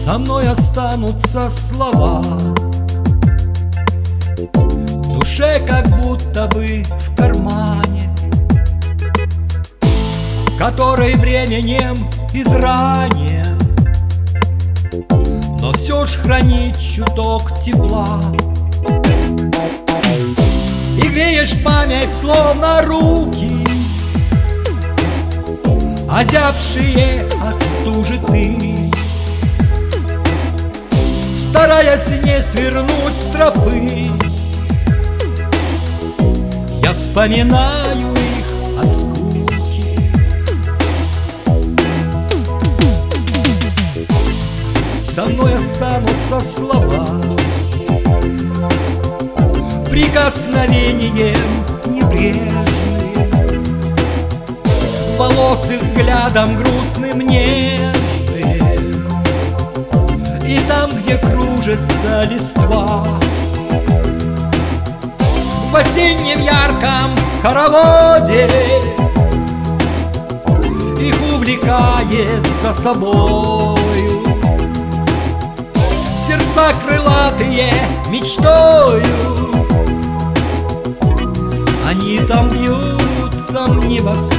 Со мной останутся слова, в душе как будто бы в кармане, который временем изранен, но все ж хранит чуток тепла. И греешь память, словно руки, озябшие от стужи ты, стараясь не свернуть с тропы. Я вспоминаю их от скуки. Со мной останутся слова, прикосновением небрежным, волосы взглядом грустным, нежным. И там, где кружится листва, в осеннем ярком хороводе, их увлекает за собою сердца крылатые мечтою. Они там бьются в небосводе.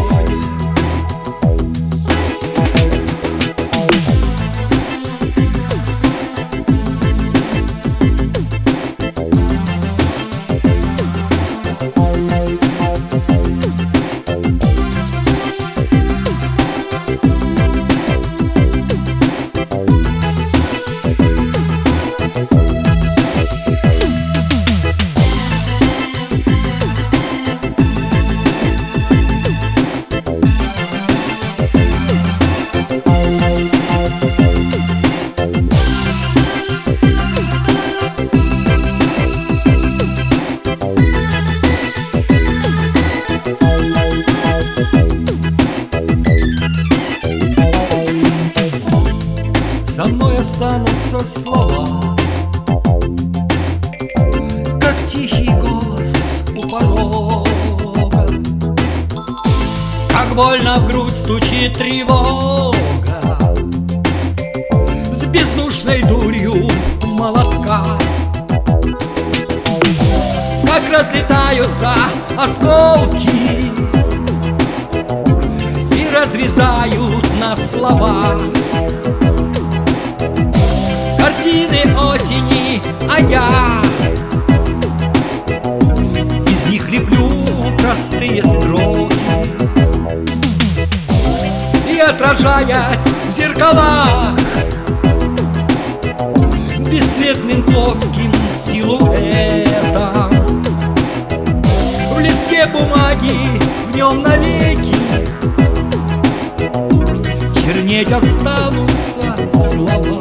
Со мной останутся слова, как тихий голос у порога, как больно в грудь стучит тревога, с бездушной дурью молотка, как разлетаются осколки и разрезают нас слова. Картины осени, а я из них леплю простые строки. И отражаясь в зеркалах бесцветным плоским силуэтом, в листке бумаги в нем навеки чернеть останутся слова.